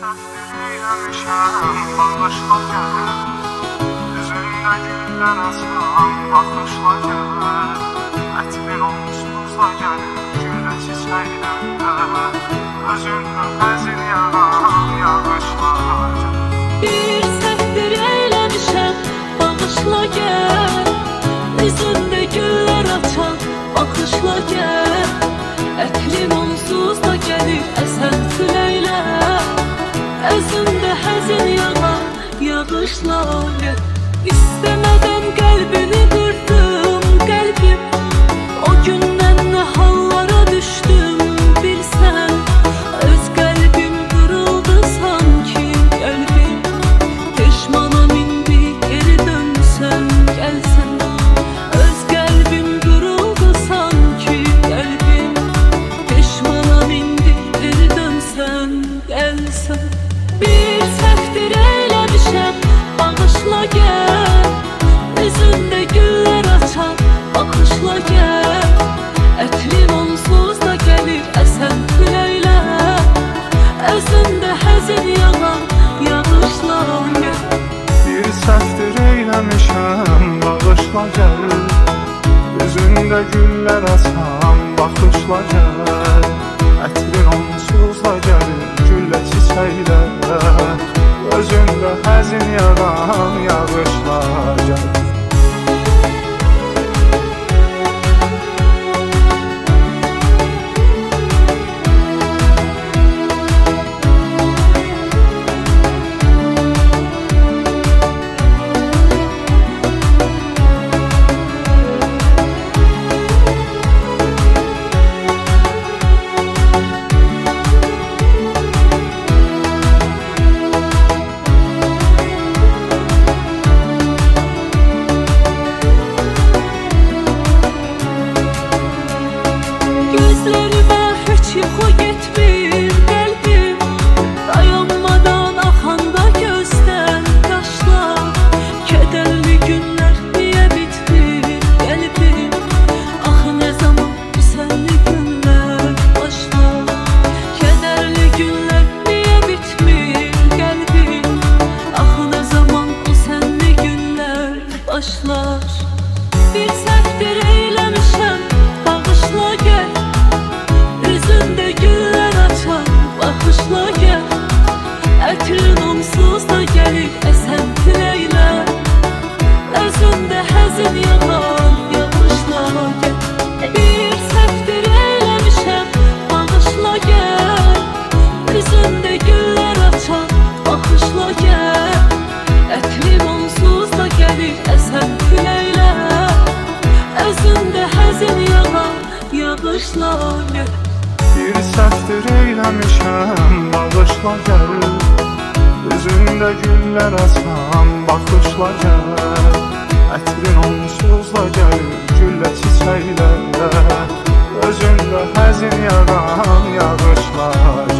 səhvdir eyləmişəm, bağışla gəl. Üzündə güllər açan baxışla gəl. Ətrin onsuzla gəlir güllə çiçəklərlə. Özündə həzin yaran yağışla gəl. Bir səhvdir eyləmişəm, bağışla gəl. Üzündə güllər açan baxışla gəl. Ətrin onsuz da gəlir əsən küləklə. Özündə həzin yağan yağışla gəl. İstəmədən qəlbini qırdım, qəlbim. O gündən nə hallara düşdüm bilsən. Öz qəlbim qırıldı sanki qəlbim. Peşmanam indi geri dönsən gəlsən. Öz qəlbim qırıldı sanki qəlbim. Peşmanam indi geri dönsən gəlsən. Bir səhvdir eyləmişəm, bağışla gəl. Üzündə güllər açan baxışla gəl. Ətrin onsuz da gəlir əsən küləklə. Özündə həzin yağan yağışla gəl. Bir səhvdir eyləmişəm, bağışla gəl. Üzündə güllər açan baxışla gəl. Ətrin onsuzla gəlir güllə çiçəklə. Özündə həzin yağan yağışla gəl. Gözlərimə heç yuxu getmir qəlbim. Dayanmadan axanda gözdən yaşlar. Kədərli günlər niyə bitmir qəlbim. Axı nə zaman bu sənli günlər başlar. Kədərli günlər niyə bitmir qəlbim. Axı nə zaman bu sənli günlər başlar. Bir səhvdir eyləmişəm, bağışla gəl. Üzündə güllər açan baxışla gəl. Ətrin onsuz da gəlir əsən küləklə. Özündə həzin yağan yağışla gəl. Bir səhvdir eyləmişəm, bağışla gəl. Üzündə güllər açan baxışla gəl. Ətrin onsuz da gəlir əsən küləklə. Özündə həzin yağan yağışla gəl. Bir səhvdir eyləmişəm, bağışla gəl. Üzündə güllər açan baxışla gəl. Ətrin onsuzla gəlir güllə çiçəklə. Özündə həzin yağan yağışla gəl.